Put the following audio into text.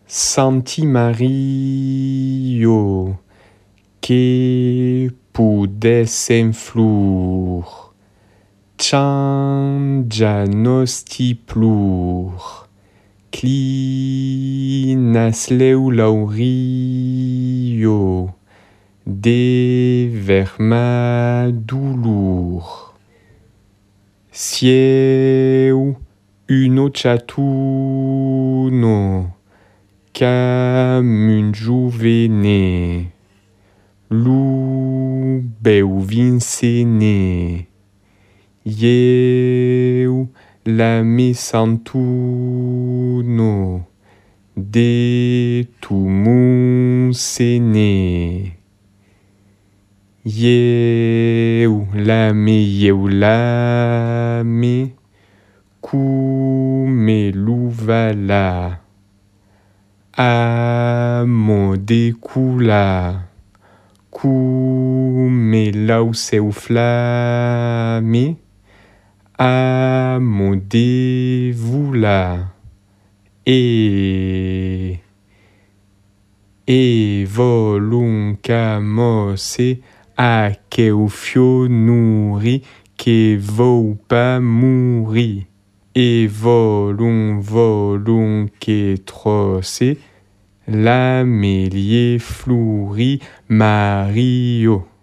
Santi Mario, que pudessem flur, changia plur, clinas leu laurio, de vermadulur. Sieu uno chatuno, cam un juvene, lubeu vincene, ieu lame santuno, de tumum sene. Ieu lame, cume luvala, amo de cula, cume lau seu flame, amo de vula, e volum camose a queu fionuri que vou pas mourir. E volum que trosse, la mélier flouri Mario.